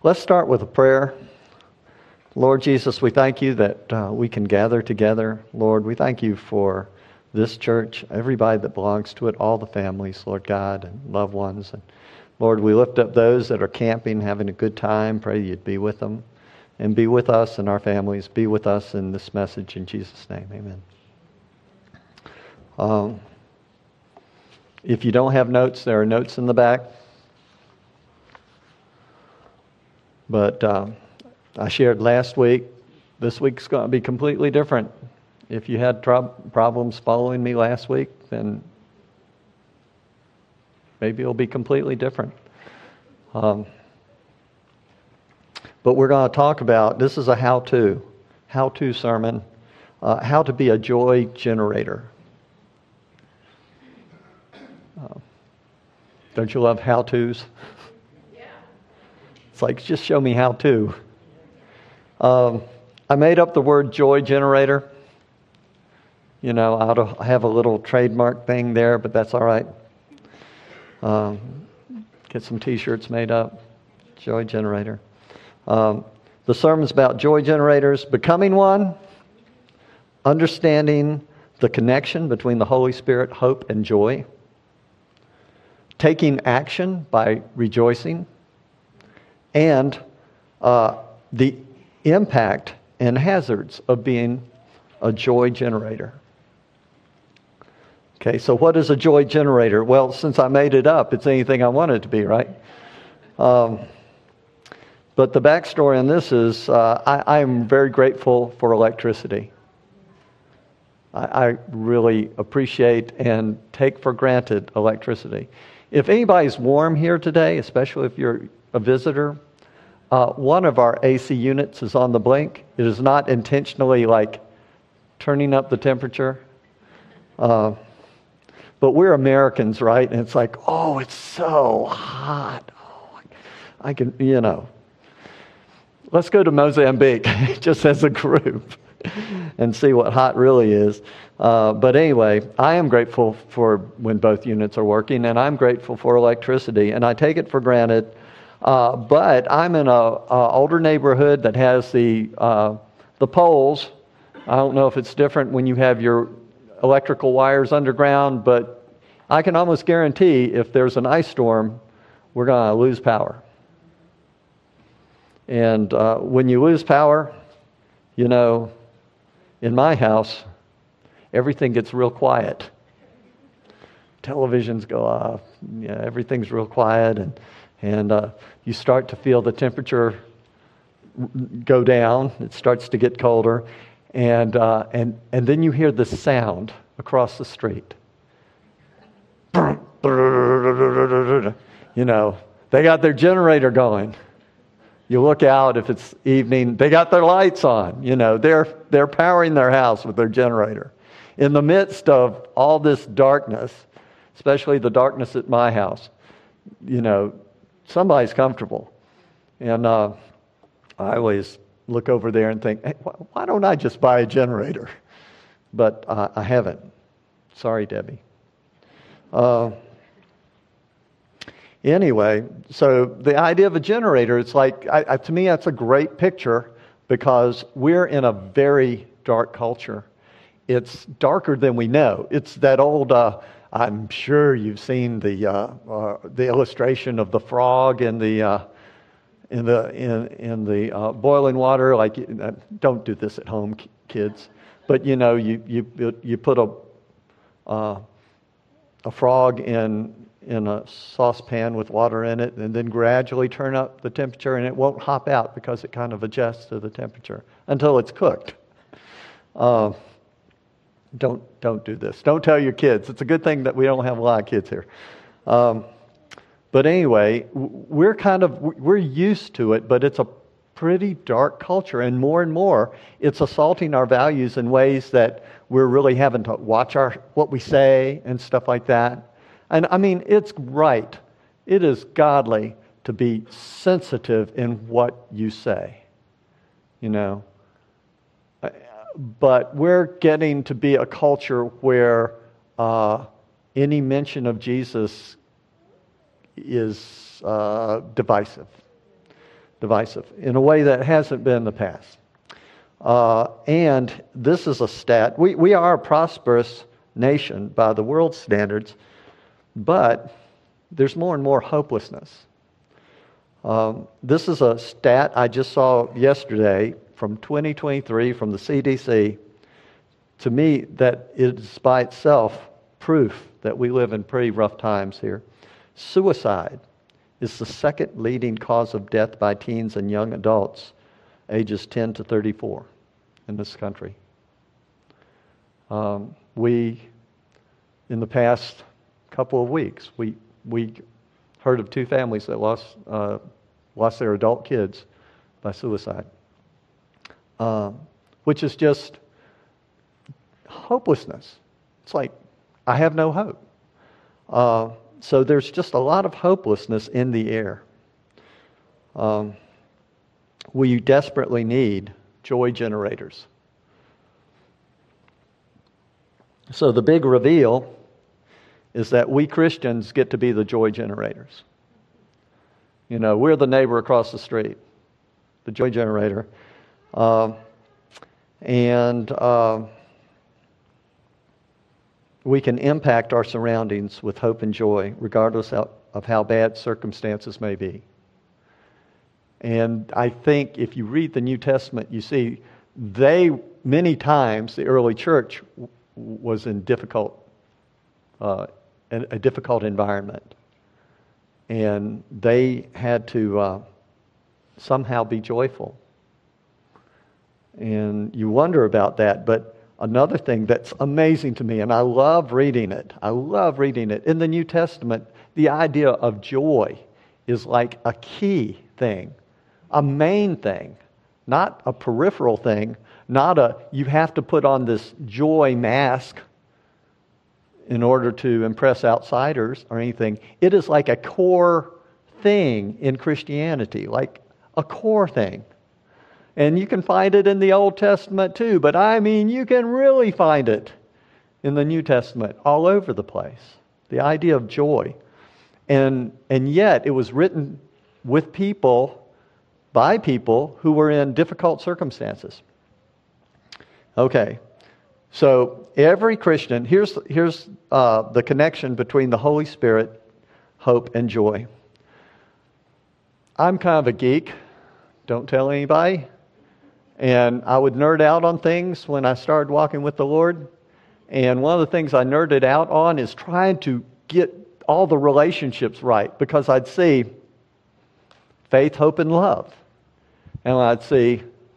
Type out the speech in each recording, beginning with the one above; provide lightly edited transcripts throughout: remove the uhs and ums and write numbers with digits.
Let's start with a prayer. Lord Jesus, we thank you that we can gather together. Lord, we thank you for this church, everybody that belongs to it, all the families, Lord God, and loved ones. And Lord, we lift up those that are camping, having a good time. Pray you'd be with them and be with us and our families. Be with us in this message in Jesus' name. Amen. If you don't have notes, there are notes in the back. But I shared last week, this week's going to be completely different. If you had problems following me last week, then maybe it'll be completely different. But we're going to talk about, this is a how-to sermon, how to be a joy generator. Don't you love how-tos? Yeah. It's like, just show me how to. I made up the word joy generator. You know, I have a little trademark thing there, but that's all right. Get some t-shirts made up. Joy generator. The sermon's about joy generators, becoming one, understanding the connection between the Holy Spirit, hope, and joy, taking action by rejoicing, and the impact and hazards of being a joy generator. Okay, so what is a joy generator? Well, since I made it up, it's anything I want it to be, right? But the backstory on this is I am very grateful for electricity. I really appreciate and take for granted electricity. If anybody's warm here today, especially if you're a visitor, one of our AC units is on the blink. It is not intentionally like turning up the temperature. But we're Americans, right? And it's like, oh, it's so hot. Oh, I can, you know. Let's go to Mozambique just as a group and see what hot really is. But anyway, I am grateful for when both units are working, and I'm grateful for electricity, and I take it for granted. But I'm in an older neighborhood that has the poles. I don't know if it's different when you have your electrical wires underground, but I can almost guarantee if there's an ice storm, we're going to lose power. And when you lose power, you know, in my house, everything gets real quiet. Televisions go off. Yeah, everything's real quiet, and you start to feel the temperature go down. It starts to get colder, and then you hear the sound across the street. You know, they got their generator going. You look out if it's evening, they got their lights on. You know, they're powering their house with their generator. In the midst of all this darkness, especially the darkness at my house, you know, somebody's comfortable. And I always look over there and think, hey, why don't I just buy a generator? But I haven't. Sorry, Debbie. Anyway, so the idea of a generator, it's like, to me, that's a great picture because we're in a very dark culture. It's darker than we know. It's that old, I'm sure you've seen the illustration of the frog in the boiling water. Like, don't do this at home, kids. But you know, you put a frog in a saucepan with water in it, and then gradually turn up the temperature, and it won't hop out because it kind of adjusts to the temperature until it's cooked. Don't do this. Don't tell your kids. It's a good thing that we don't have a lot of kids here. But anyway, we're used to it, but it's a pretty dark culture, and more it's assaulting our values in ways that we're really having to watch what we say and stuff like that. And I mean, it's right. It is godly to be sensitive in what you say, you know. But we're getting to be a culture where any mention of Jesus is divisive. divisive in a way that hasn't been in the past. And this is a stat. We are a prosperous nation by the world standards, but there's more and more hopelessness. This is a stat I just saw yesterday from 2023 from the CDC. To me, that is by itself proof that we live in pretty rough times here. Suicide is the second leading cause of death by teens and young adults ages 10 to 34 in this country. We, in the past couple of weeks, we heard of 2 families that lost their adult kids by suicide, which is just hopelessness. It's like, I have no hope. So there's just a lot of hopelessness in the air. We desperately need joy generators. So the big reveal is that we Christians get to be the joy generators. You know, we're the neighbor across the street, the joy generator. We can impact our surroundings with hope and joy, regardless of how bad circumstances may be. And I think if you read the New Testament, you see many times the early church was in a difficult environment. And they had to somehow be joyful. And you wonder about that, but another thing that's amazing to me, and I love reading it. In the New Testament, the idea of joy is like a key thing, a main thing, not a peripheral thing, you have to put on this joy mask in order to impress outsiders or anything. It is like a core thing in Christianity, like a core thing. And you can find it in the Old Testament too, but I mean, you can really find it in the New Testament all over the place. The idea of joy. And yet it was written with people, by people who were in difficult circumstances. Okay, so every Christian, here's the connection between the Holy Spirit, hope, and joy. I'm kind of a geek. Don't tell anybody. And I would nerd out on things when I started walking with the Lord. And one of the things I nerded out on is trying to get all the relationships right. Because I'd see faith, hope, and love. And I'd see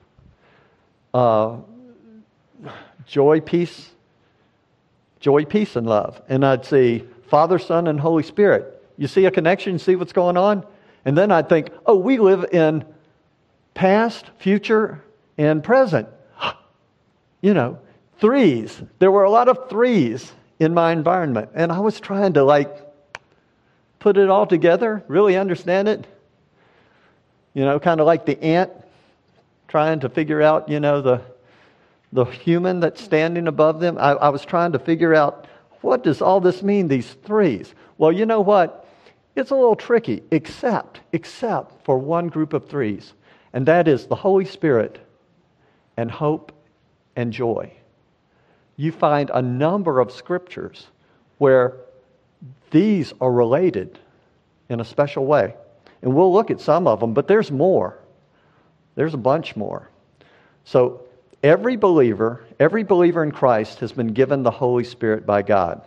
joy, peace, and love. And I'd see Father, Son, and Holy Spirit. You see a connection? See what's going on? And then I'd think, oh, we live in past, future, and present. You know, threes. There were a lot of threes in my environment. And I was trying to put it all together, really understand it. You know, kind of like the ant trying to figure out, the human that's standing above them. I was trying to figure out, what does all this mean, these threes? Well, you know what? It's a little tricky, except for one group of threes. And that is the Holy Spirit and hope and joy. You find a number of scriptures where these are related in a special way. And we'll look at some of them, but there's more. There's a bunch more. So every believer in Christ has been given the Holy Spirit by God.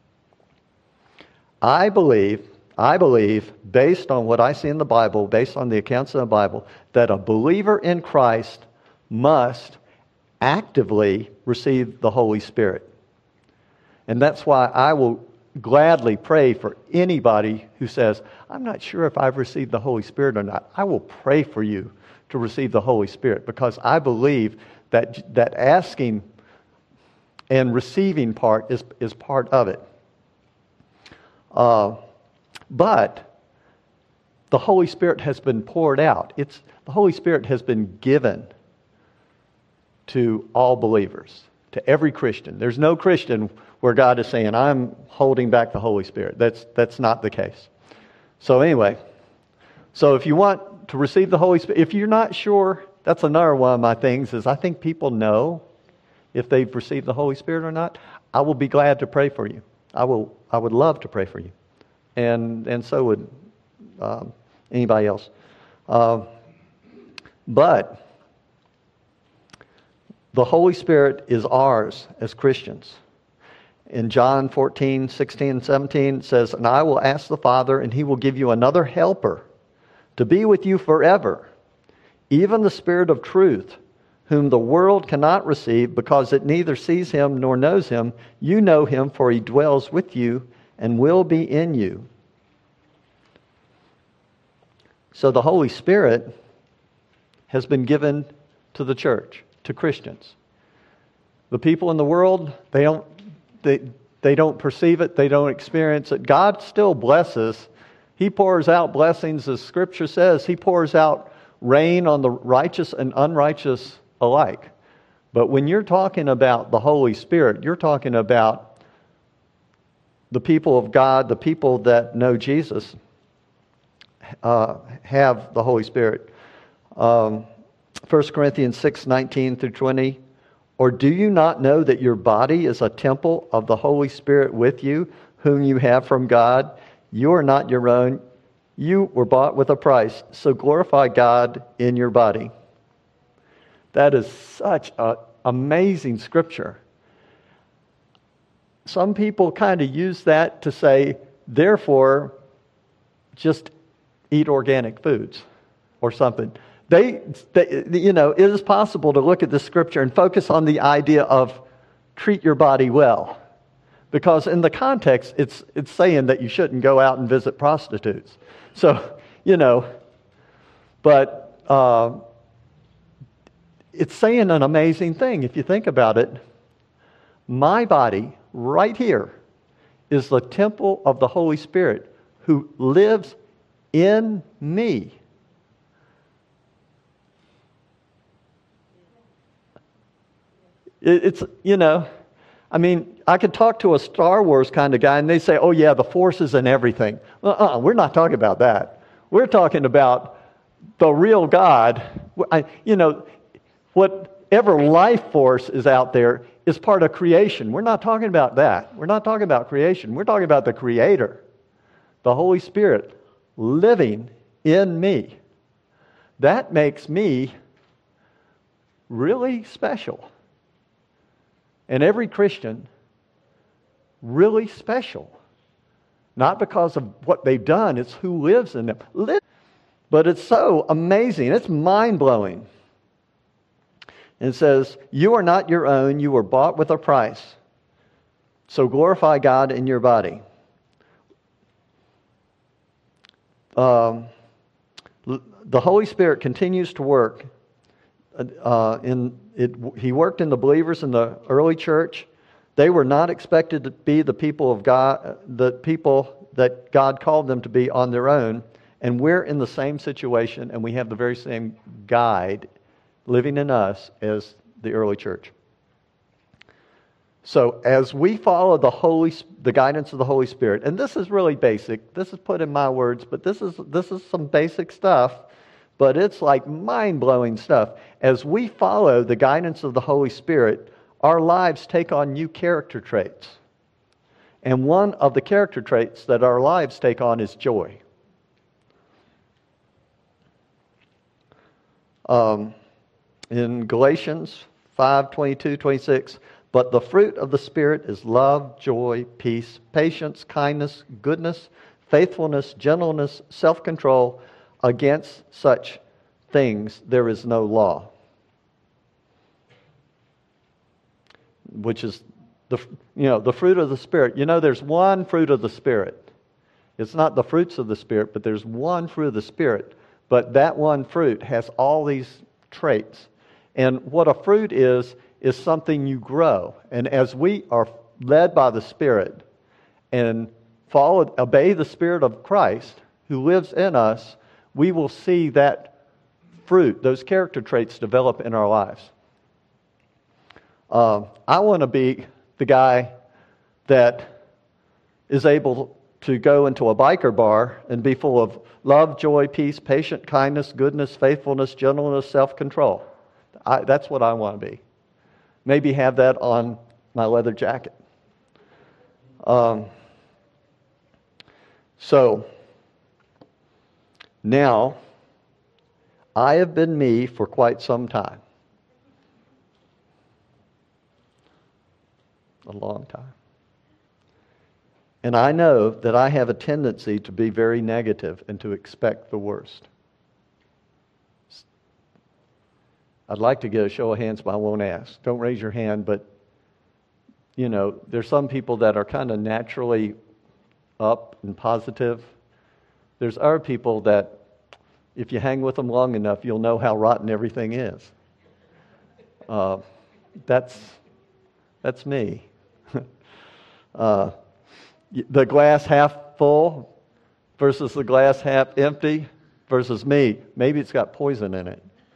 I believe, based on what I see in the Bible, based on the accounts of the Bible, that a believer in Christ must actively receive the Holy Spirit. And that's why I will gladly pray for anybody who says, I'm not sure if I've received the Holy Spirit or not. I will pray for you to receive the Holy Spirit, because I believe that asking and receiving part is part of it. But the Holy Spirit has been poured out. The Holy Spirit has been given to all believers, to every Christian. There's no Christian where God is saying, I'm holding back the Holy Spirit. That's not the case. So anyway, if you want to receive the Holy Spirit. If you're not sure, that's another one of my things, is I think people know if they've received the Holy Spirit or not. I will be glad to pray for you. I would love to pray for you. And so would anybody else. But the Holy Spirit is ours as Christians. In John 14, 16, and 17, it says, "And I will ask the Father, and He will give you another helper to be with you forever, even the Spirit of truth, whom the world cannot receive because it neither sees Him nor knows Him. You know Him, for He dwells with you and will be in you." So the Holy Spirit has been given to the church, to Christians. The people in the world, they don't perceive it, they don't experience it. God still blesses. He pours out blessings, as Scripture says. He pours out rain on the righteous and unrighteous alike. But when you're talking about the Holy Spirit, you're talking about the people of God, the people that know Jesus, have the Holy Spirit. 1 Corinthians 6, 19 through 20. "Or do you not know that your body is a temple of the Holy Spirit with you, whom you have from God? You are not your own. You were bought with a price. So glorify God in your body." That is such an amazing scripture. Some people kind of use that to say, therefore, just eat organic foods or something. It is possible to look at the scripture and focus on the idea of treat your body well. Because in the context, it's saying that you shouldn't go out and visit prostitutes. So, but it's saying an amazing thing if you think about it. My body, right here, is the temple of the Holy Spirit who lives in me. I could talk to a Star Wars kind of guy and they say, oh yeah, the Force is in everything. We're not talking about that. We're talking about the real God. Whatever life force is out there is part of creation. We're not talking about that. We're not talking about creation. We're talking about the Creator, the Holy Spirit, living in me. That makes me really special. And every Christian, really special. Not because of what they've done, it's who lives in them. But it's so amazing, it's mind-blowing. And it says, you are not your own, you were bought with a price. So glorify God in your body. The Holy Spirit continues to work. He worked in the believers in the early church. They were not expected to be the people of God, the people that God called them to be on their own. And we're in the same situation, and we have the very same guide living in us as the early church. So as we follow the guidance of the Holy Spirit, and this is really basic. This is put in my words, but this is some basic stuff. But it's like mind-blowing stuff. As we follow the guidance of the Holy Spirit, our lives take on new character traits. And one of the character traits that our lives take on is joy. In Galatians 5:22-26, but the fruit of the Spirit is love, joy, peace, patience, kindness, goodness, faithfulness, gentleness, self-control. Against such things there is no law. Which is the fruit of the Spirit. There's one fruit of the Spirit. It's not the fruits of the Spirit, but there's one fruit of the Spirit. But that one fruit has all these traits. And what a fruit is something you grow. And as we are led by the Spirit and obey the Spirit of Christ who lives in us, we will see that fruit, those character traits develop in our lives. I want to be the guy that is able to go into a biker bar and be full of love, joy, peace, patience, kindness, goodness, faithfulness, gentleness, self-control. That's what I want to be. Maybe have that on my leather jacket. So, now, I have been me for quite some time. A long time. And I know that I have a tendency to be very negative and to expect the worst. I'd like to get a show of hands, but I won't ask. Don't raise your hand, but, there's some people that are kind of naturally up and positive. There's other people that, if you hang with them long enough, you'll know how rotten everything is. That's me. The glass half full versus the glass half empty versus me. Maybe it's got poison in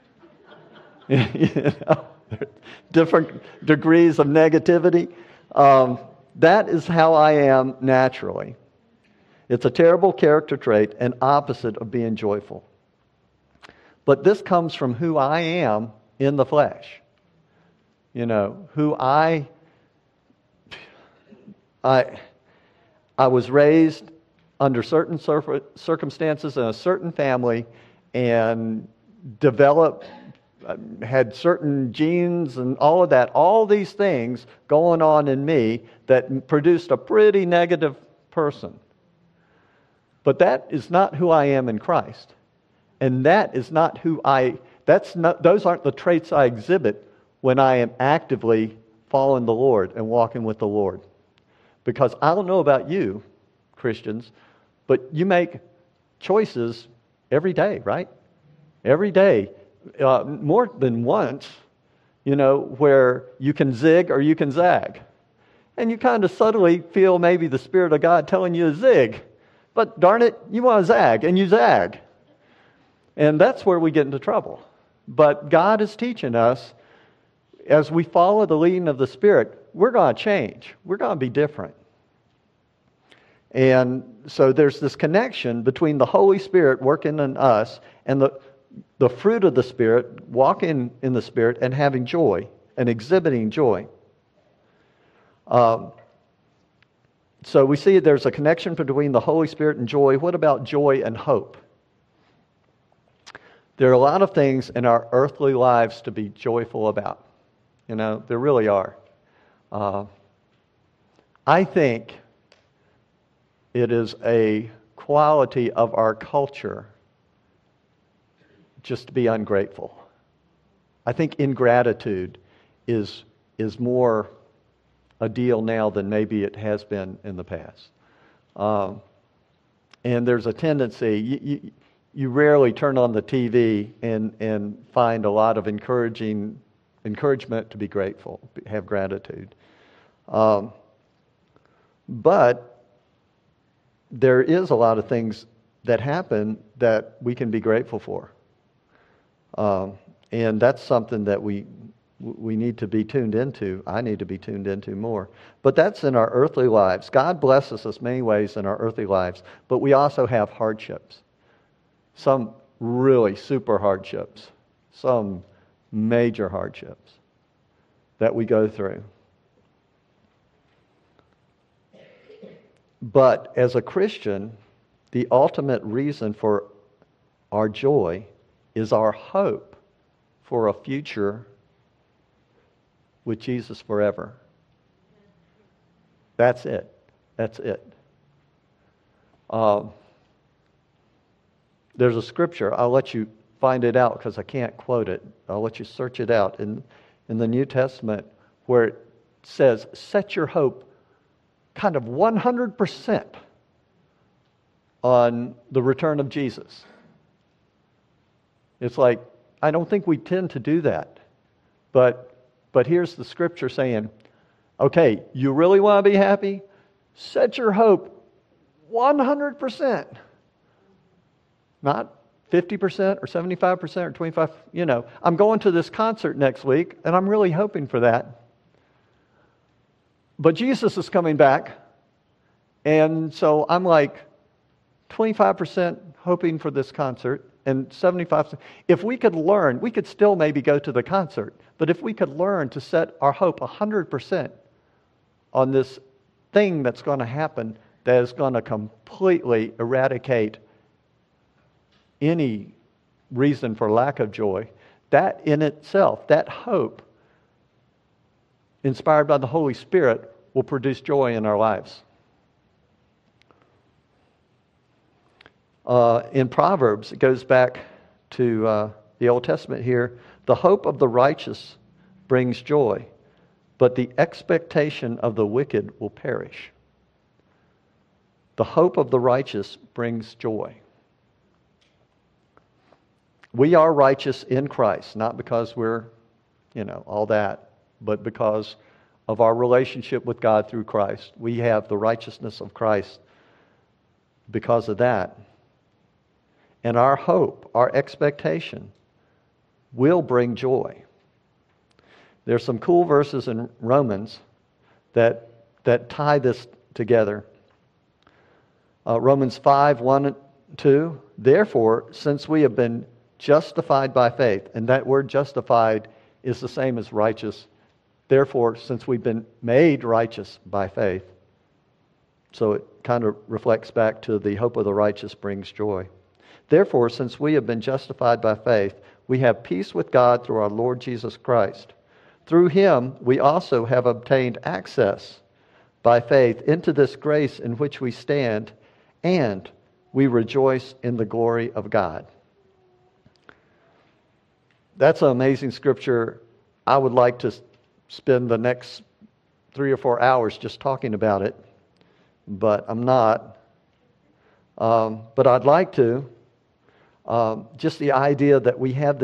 it. Different degrees of negativity. That is how I am naturally. It's a terrible character trait and opposite of being joyful. But this comes from who I am in the flesh. Who I was raised under certain circumstances in a certain family and had certain genes and all of that, all these things going on in me that produced a pretty negative person. But that is not who I am in Christ. And that is not those aren't the traits I exhibit when I am actively following the Lord and walking with the Lord. Because I don't know about you, Christians, but you make choices every day, right? Every day. More than once, where you can zig or you can zag. And you kind of subtly feel maybe the Spirit of God telling you to zig. But darn it, you want to zag, and you zag. And that's where we get into trouble. But God is teaching us, as we follow the leading of the Spirit, we're going to change. We're going to be different. And so there's this connection between the Holy Spirit working in us and the fruit of the Spirit, walking in the Spirit and having joy and exhibiting joy. So we see there's a connection between the Holy Spirit and joy. What about joy and hope? There are a lot of things in our earthly lives to be joyful about. There really are. I think it is a quality of our culture just to be ungrateful. I think ingratitude is more a deal now than maybe it has been in the past. And there's a tendency, you rarely turn on the TV and find a lot of encouragement to be grateful, have gratitude. But there is a lot of things that happen that we can be grateful for. And that's something that we need to be tuned into. I need to be tuned into more. But that's in our earthly lives. God blesses us many ways in our earthly lives, but we also have hardships. Some really super hardships. Some major hardships that we go through. But as a Christian, the ultimate reason for our joy is our hope for a future with Jesus forever. That's it. That's it. There's a scripture. I'll let you find it out because I can't quote it. I'll let you search it out in the New Testament where it says, set your hope kind of 100% on the return of Jesus. It's like, I don't think we tend to do that. But here's the scripture saying, okay, you really want to be happy? Set your hope 100%. Not 50% or 75% or 25%. I'm going to this concert next week, and I'm really hoping for that. But Jesus is coming back, And so I'm like 25% hoping for this concert and 75%. If we could learn, we could still maybe go to the concert, but if we could learn to set our hope 100% on this thing that's going to happen that is going to completely eradicate any reason for lack of joy, that in itself, that hope, inspired by the Holy Spirit, will produce joy in our lives. In Proverbs, it goes back to the Old Testament here. The hope of the righteous brings joy, but the expectation of the wicked will perish. The hope of the righteous brings joy. We are righteous in Christ, not because we're, all that, but because of our relationship with God through Christ. We have the righteousness of Christ because of that. And our hope, our expectation, will bring joy. There's some cool verses in Romans that tie this together. Romans 5, 1 and 2. Therefore, since we have been justified by faith, and that word justified is the same as righteous. Therefore, since we've been made righteous by faith, so it kind of reflects back to the hope of the righteous brings joy. Therefore, since we have been justified by faith, we have peace with God through our Lord Jesus Christ. Through him, we also have obtained access by faith into this grace in which we stand, and we rejoice in the glory of God. That's an amazing scripture. I would like to spend the next 3 or 4 hours just talking about it, but I'm not. But I'd like to. Just the idea that we have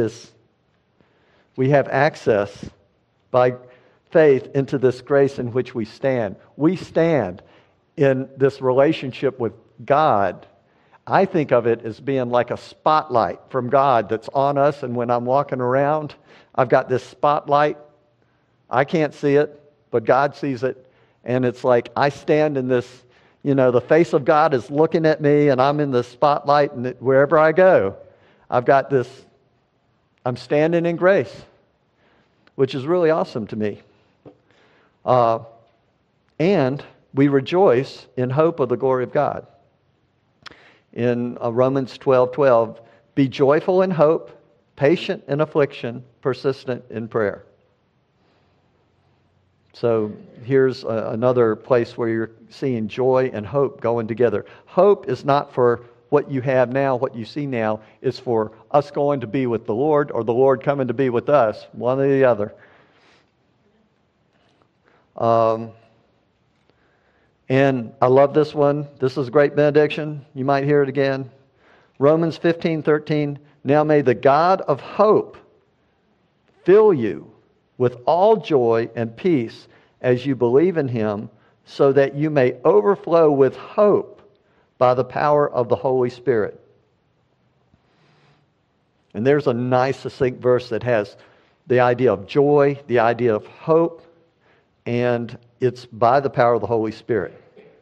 access by faith into this grace in which we stand. We stand in this relationship with God. I think of it as being like a spotlight from God that's on us, and when I'm walking around, I've got this spotlight. I can't see it, but God sees it, and it's like I stand in this, the face of God is looking at me, and I'm in the spotlight, and wherever I go, I've got this, I'm standing in grace, which is really awesome to me. And we rejoice in hope of the glory of God. In Romans 12:12, be joyful in hope, patient in affliction, persistent in prayer. So here's another place where you're seeing joy and hope going together. Hope is not for what you have now, what you see now. It's for us going to be with the Lord or the Lord coming to be with us, one or the other. And I love this one. This is a great benediction. You might hear it again. Romans 15:13. Now may the God of hope fill you with all joy and peace as you believe in him, so that you may overflow with hope by the power of the Holy Spirit. And there's a nice succinct verse that has the idea of joy, the idea of hope, and it's by the power of the Holy Spirit.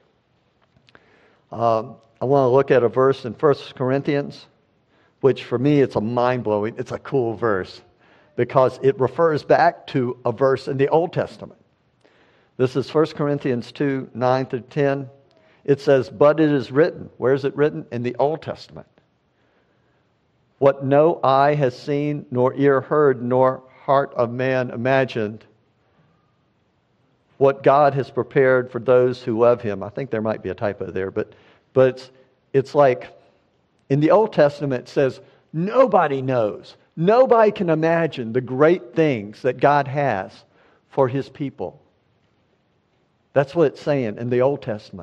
I want to look at a verse in 1 Corinthians, which for me it's a mind-blowing, it's a cool verse, because it refers back to a verse in the Old Testament. This is 1 Corinthians 2, 9 through 10. It says, but it is written. Where is it written? In the Old Testament. What no eye has seen, nor ear heard, nor heart of man imagined, what God has prepared for those who love him. I think there might be a typo there, but it's like in the Old Testament it says, nobody knows. Nobody can imagine the great things that God has for his people. That's what it's saying in the Old Testament.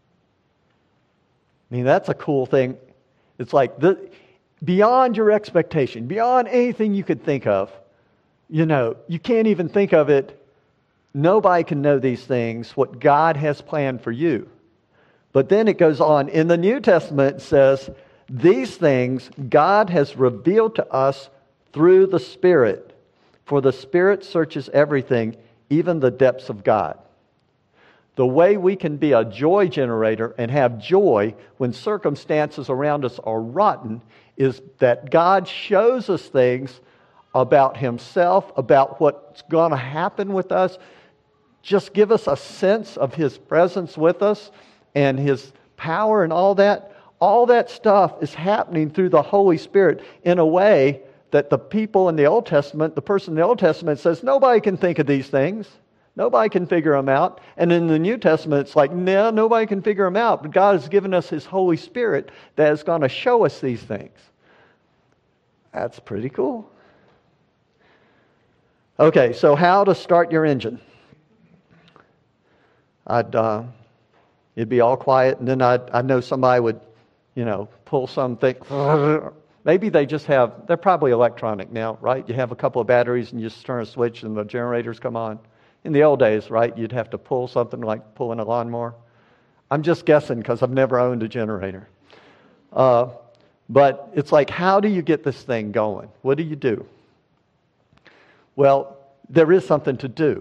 I mean, that's a cool thing. It's like beyond your expectation, beyond anything you could think of. You can't even think of it. Nobody can know these things, what God has planned for you. But then it goes on. In the New Testament, it says, these things God has revealed to us through the Spirit. For the Spirit searches everything, even the depths of God. The way we can be a joy generator and have joy when circumstances around us are rotten is that God shows us things about Himself, about what's going to happen with us. Just give us a sense of His presence with us and His power and all that. All that stuff is happening through the Holy Spirit in a way that the people in the Old Testament, the person in the Old Testament says, nobody can think of these things. Nobody can figure them out. And in the New Testament, it's like, no, nobody can figure them out. But God has given us His Holy Spirit that is going to show us these things. That's pretty cool. Okay, so how to start your engine. It'd be all quiet, and then I know somebody would, pull something. Maybe they're probably electronic now, right? You have a couple of batteries and you just turn a switch and the generators come on. In the old days, right, you'd have to pull something like pulling a lawnmower. I'm just guessing because I've never owned a generator. But it's like, how do you get this thing going? What do you do? Well, there is something to do.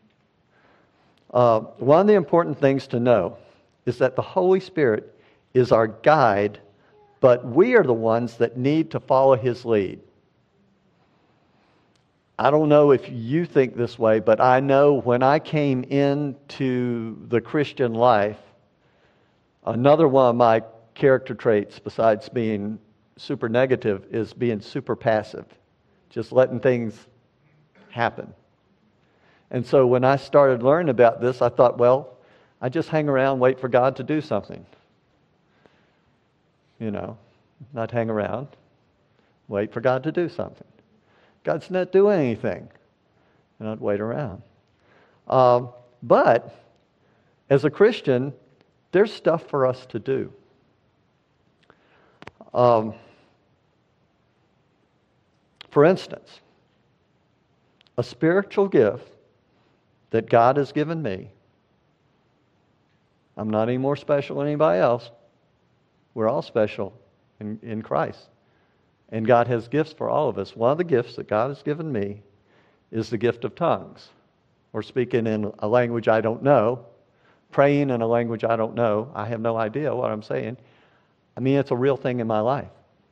One of the important things to know is that the Holy Spirit is our guide, but we are the ones that need to follow His lead. I don't know if you think this way, but I know when I came into the Christian life, another one of my character traits, besides being super negative, is being super passive, just letting things happen. And so when I started learning about this, I thought, well, I just hang around, wait for God to do something. Not hang around, wait for God to do something. God's not doing anything. And I'd wait around. But as a Christian, there's stuff for us to do. For instance, a spiritual gift that God has given me. I'm not any more special than anybody else. We're all special in Christ. And God has gifts for all of us. One of the gifts that God has given me is the gift of tongues, or speaking in a language I don't know, praying in a language I don't know. I have no idea what I'm saying. I mean, it's a real thing in my life.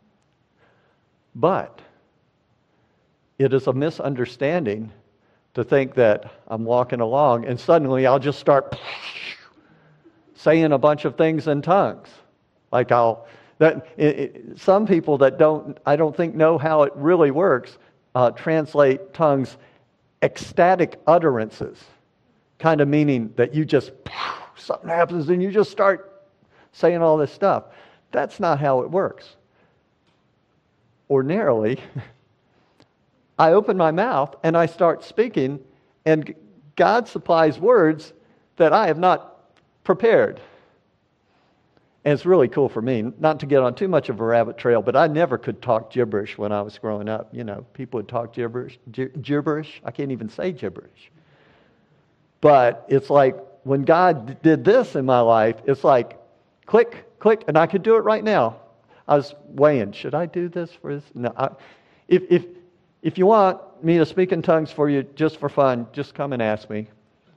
But it is a misunderstanding to think that I'm walking along and suddenly I'll just start saying a bunch of things in tongues. Like some people that I don't think know how it really works, translate tongues ecstatic utterances, kind of meaning that you just, something happens and you just start saying all this stuff. That's not how it works. Ordinarily, I open my mouth and I start speaking, and God supplies words that I have not prepared. And it's really cool for me, not to get on too much of a rabbit trail, but I never could talk gibberish when I was growing up. People would talk gibberish. I can't even say gibberish. But it's like when God did this in my life, it's like click, click, and I could do it right now. I was weighing, should I do this for this? No. If you want me to speak in tongues for you just for fun, just come and ask me.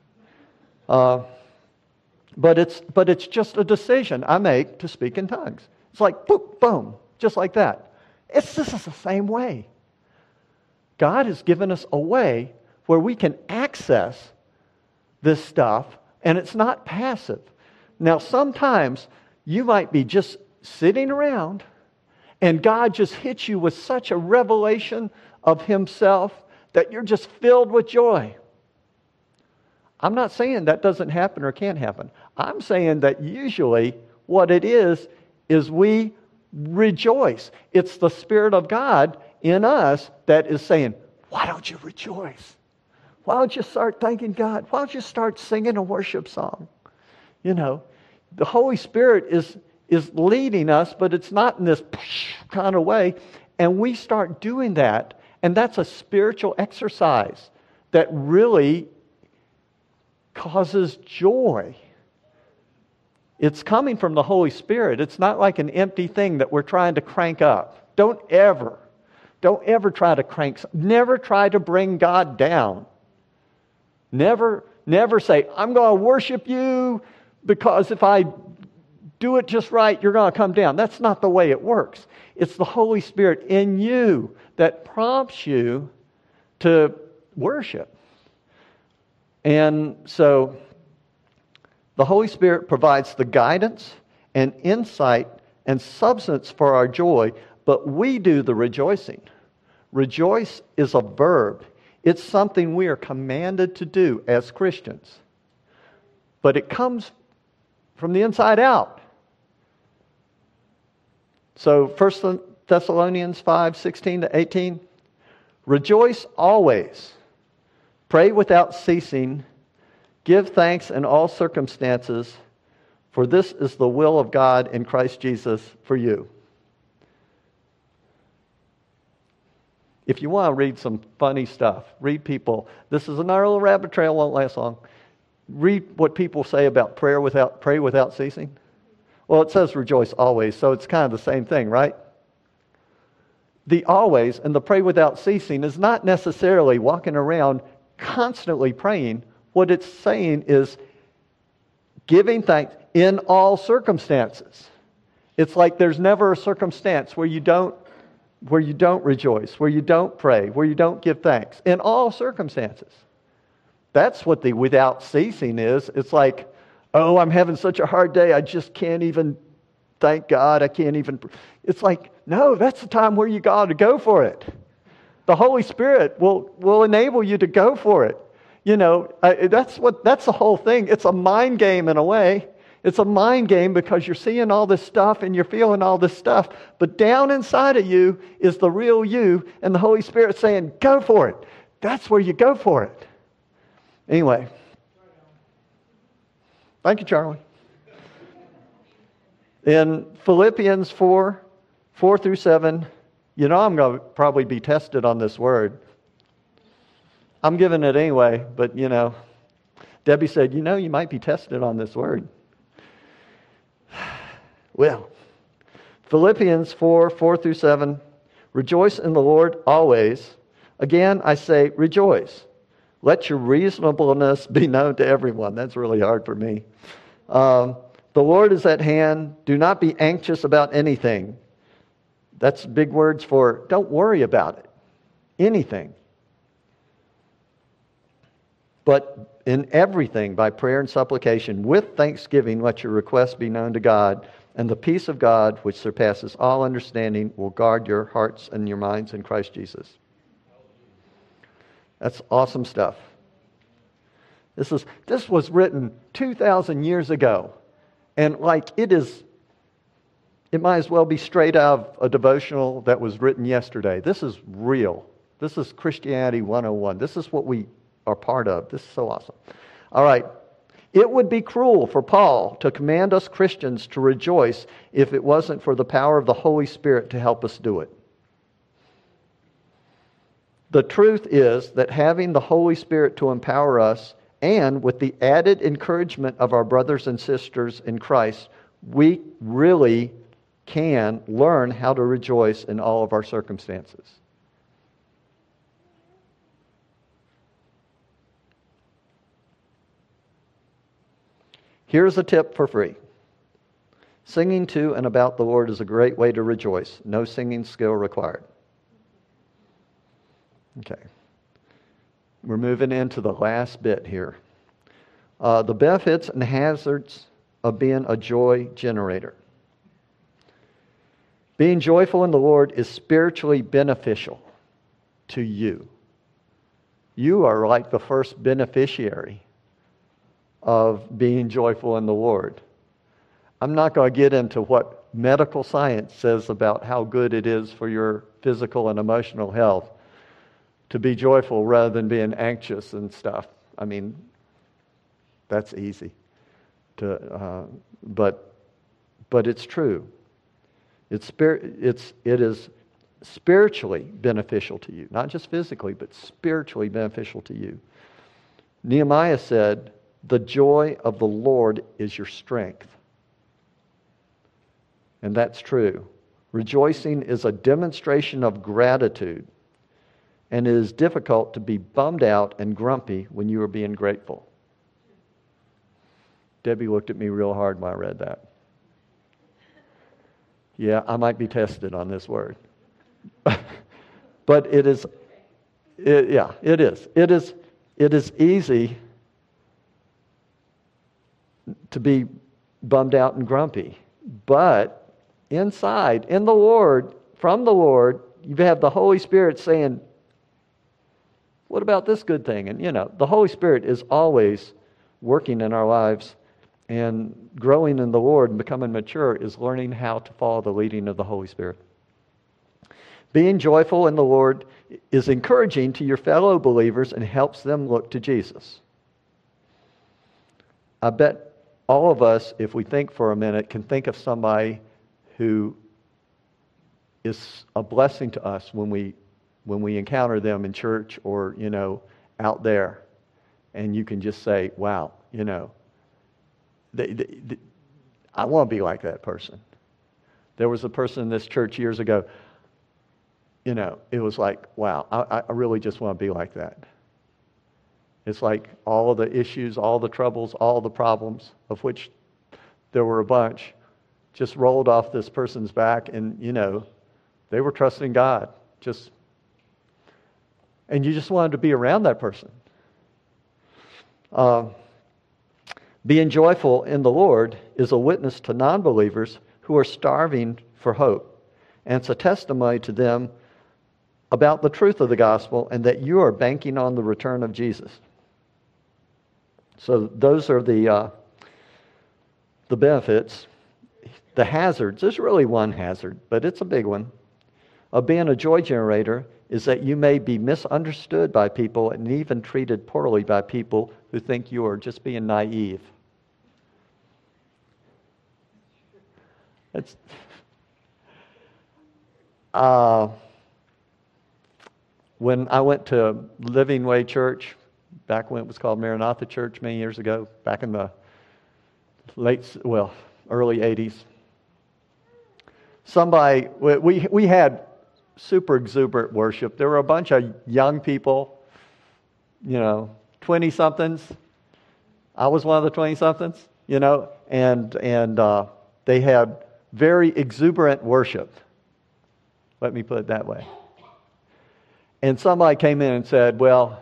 But it's just a decision I make to speak in tongues. It's like boom, boom, just like that. This is the same way. God has given us a way where we can access this stuff, and it's not passive. Now, sometimes you might be just sitting around, and God just hits you with such a revelation of Himself that you're just filled with joy. I'm not saying that doesn't happen or can't happen. I'm saying that usually what it is we rejoice. It's the Spirit of God in us that is saying, why don't you rejoice? Why don't you start thanking God? Why don't you start singing a worship song? The Holy Spirit is leading us, but it's not in this kind of way. And we start doing that, and that's a spiritual exercise that really causes joy. It's coming from the Holy Spirit. It's not like an empty thing that we're trying to crank up. Don't ever try to never try to bring God down. Never Never say, I'm going to worship you because if I do it just right, you're going to come down. That's not the way it works. It's the Holy Spirit in you that prompts you to worship. And so the Holy Spirit provides the guidance and insight and substance for our joy, but we do the rejoicing. Rejoice is a verb. It's something we are commanded to do as Christians. But it comes from the inside out. So 1 Thessalonians 5:16-18, rejoice always, pray without ceasing, give thanks in all circumstances, for this is the will of God in Christ Jesus for you. If you want to read some funny stuff, read people. This is another little rabbit trail, won't last long. Read what people say about pray without ceasing. Well, it says rejoice always, so it's kind of the same thing, right? The always and the pray without ceasing is not necessarily walking around constantly praying. What it's saying is giving thanks in all circumstances. It's like there's never a circumstance where you don't rejoice, where you don't pray, where you don't give thanks. In all circumstances. That's what the without ceasing is. It's like, oh, I'm having such a hard day, I just can't even thank God. I can't even. It's like, no, that's the time where you got to go for it. The Holy Spirit will enable you to go for it. You know, that's the whole thing. It's a mind game in a way. It's a mind game because you're seeing all this stuff and you're feeling all this stuff. But down inside of you is the real you, and the Holy Spirit saying, go for it. That's where you go for it. Anyway. Thank you, Charlie. In Philippians 4:4-7, you know I'm going to probably be tested on this word. I'm giving it anyway, but Debbie said, you might be tested on this word. Well, Philippians 4:4-7, rejoice in the Lord always. Again, I say rejoice. Let your reasonableness be known to everyone. That's really hard for me. The Lord is at hand. Do not be anxious about anything. That's big words for don't worry about it. Anything. But in everything, by prayer and supplication, with thanksgiving, let your requests be known to God. And the peace of God, which surpasses all understanding, will guard your hearts and your minds in Christ Jesus. That's awesome stuff. This was written 2,000 years ago. And it might as well be straight out of a devotional that was written yesterday. This is real. This is Christianity 101. This is what we are part of. This is so awesome. All right. It would be cruel for Paul to command us Christians to rejoice if it wasn't for the power of the Holy Spirit to help us do it. The truth is that having the Holy Spirit to empower us, and with the added encouragement of our brothers and sisters in Christ, we really can learn how to rejoice in all of our circumstances. Here's a tip for free. Singing to and about the Lord is a great way to rejoice. No singing skill required. Okay. We're moving into the last bit here. The benefits and hazards of being a joy generator. Being joyful in the Lord is spiritually beneficial to you. You are like the first beneficiary of being joyful in the Lord. I'm not going to get into what medical science says about how good it is for your physical and emotional health to be joyful rather than being anxious and stuff. I mean, that's easy. But it's true. It is spiritually beneficial to you. Not just physically, but spiritually beneficial to you. Nehemiah said, the joy of the Lord is your strength. And that's true. Rejoicing is a demonstration of gratitude. And it is difficult to be bummed out and grumpy when you are being grateful. Debbie looked at me real hard when I read that. Yeah, I might be tested on this word. But it is. It is easy to be bummed out and grumpy. But inside, in the Lord, from the Lord, you have the Holy Spirit saying, what about this good thing? And the Holy Spirit is always working in our lives, and growing in the Lord and becoming mature is learning how to follow the leading of the Holy Spirit. Being joyful in the Lord is encouraging to your fellow believers and helps them look to Jesus. I bet all of us, if we think for a minute, can think of somebody who is a blessing to us when we encounter them in church or, out there. And you can just say, wow, I want to be like that person. There was a person in this church years ago, it was like, wow, I really just want to be like that. It's like all of the issues, all the troubles, all the problems, of which there were a bunch, just rolled off this person's back, and, they were trusting God. And you just wanted to be around that person. Being joyful in the Lord is a witness to non-believers who are starving for hope. And it's a testimony to them about the truth of the gospel and that you are banking on the return of Jesus. So those are the benefits. The hazards, there's really one hazard, but it's a big one, of being a joy generator is that you may be misunderstood by people and even treated poorly by people who think you are just being naive. It's when I went to Living Way Church, back when it was called Maranatha Church many years ago, back in the early 80s, we had super exuberant worship. There were a bunch of young people, 20-somethings. I was one of the 20-somethings, and they had very exuberant worship. Let me put it that way. And somebody came in and said, well,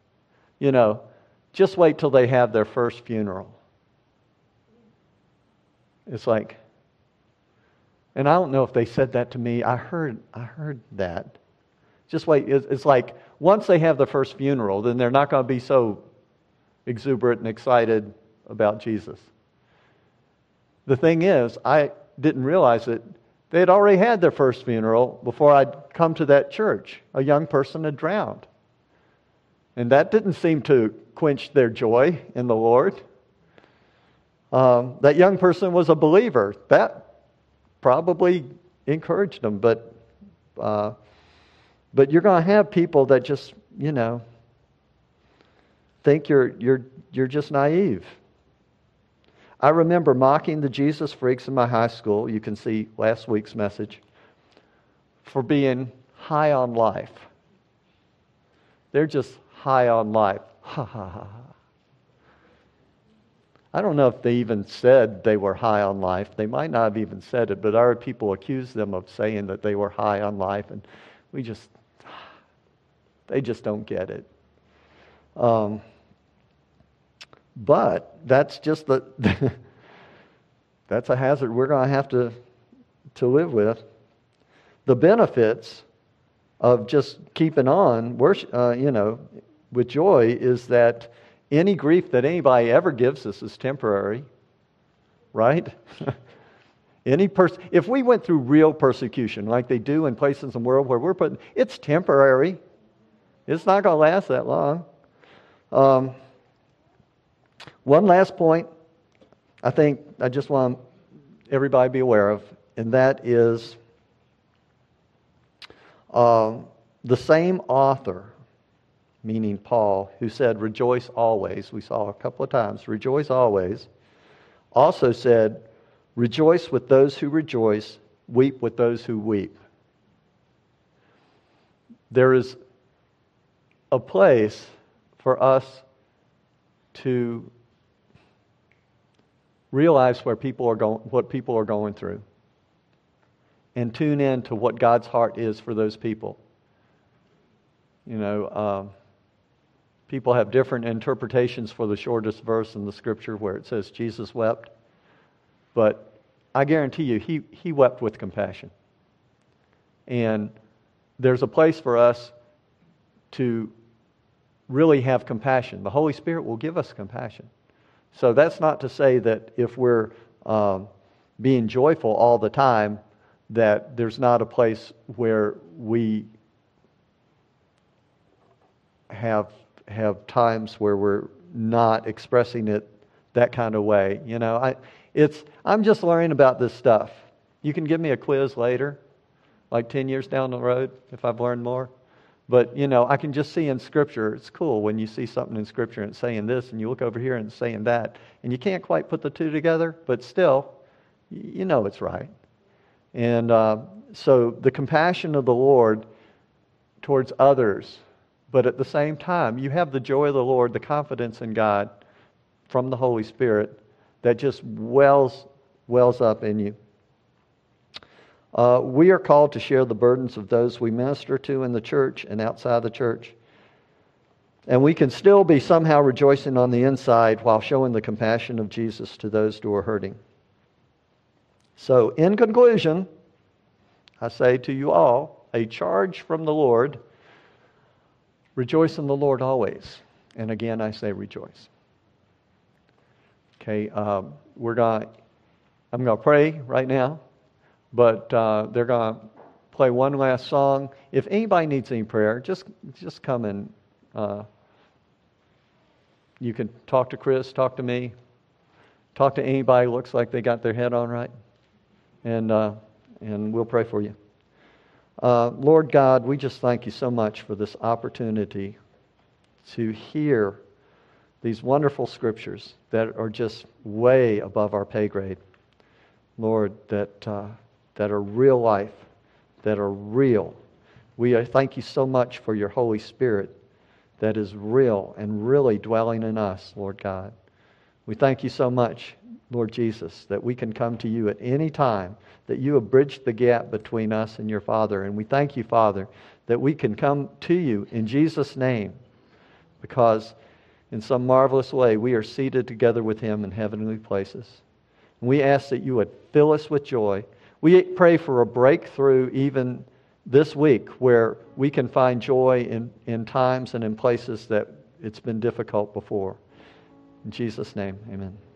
just wait till they have their first funeral. It's like, and I don't know if they said that to me. I heard that. Just wait. It's like once they have the first funeral, then they're not going to be so exuberant and excited about Jesus. The thing is, I didn't realize that they had already had their first funeral before I'd come to that church. A young person had drowned. And that didn't seem to quench their joy in the Lord. That young person was a believer. That probably encouraged them, but you're going to have people that just think you're just naive. I remember mocking the Jesus freaks in my high school. You can see last week's message, for being high on life. They're just high on life. Ha ha ha. I don't know if they even said they were high on life. They might not have even said it, but our people accused them of saying that they were high on life, and they just don't get it. But that's just that's a hazard we're going to have to live with. The benefits of just keeping on, with joy is that any grief that anybody ever gives us is temporary, right? If we went through real persecution like they do in places in the world where we're putting, it's temporary. It's not going to last that long. One last point I think I just want everybody to be aware of, and that is the same author, meaning Paul, who said, rejoice always. We saw a couple of times, rejoice always. Also said, rejoice with those who rejoice, weep with those who weep. There is a place for us to realize what people are going through, and tune in to what God's heart is for those people. People have different interpretations for the shortest verse in the Scripture where it says Jesus wept. But I guarantee you, he wept with compassion. And there's a place for us to really have compassion. The Holy Spirit will give us compassion. So that's not to say that if we're being joyful all the time, that there's not a place where we have times where we're not expressing it that kind of way. I'm just learning about this stuff. You can give me a quiz later, like 10 years down the road, if I've learned more. But, I can just see in Scripture, it's cool when you see something in Scripture and it's saying this, and you look over here and it's saying that, and you can't quite put the two together, but still, it's right. And so the compassion of the Lord towards others, but at the same time, you have the joy of the Lord, the confidence in God from the Holy Spirit that just wells up in you. We are called to share the burdens of those we minister to in the church and outside the church. And we can still be somehow rejoicing on the inside while showing the compassion of Jesus to those who are hurting. So, in conclusion, I say to you all, a charge from the Lord: rejoice in the Lord always. And again, I say rejoice. Okay, I'm going to pray right now, but they're going to play one last song. If anybody needs any prayer, just come and you can talk to Chris, talk to me, talk to anybody who looks like they got their head on right, and we'll pray for you. Lord God, we just thank you so much for this opportunity to hear these wonderful Scriptures that are just way above our pay grade. Lord, that are real life, that are real. We thank you so much for your Holy Spirit that is real and really dwelling in us, Lord God. We thank you so much, Lord Jesus, that we can come to you at any time, that you have bridged the gap between us and your Father. And we thank you, Father, that we can come to you in Jesus' name, because in some marvelous way we are seated together with him in heavenly places. And we ask that you would fill us with joy. We pray for a breakthrough even this week where we can find joy in times and in places that it's been difficult before. In Jesus' name, amen.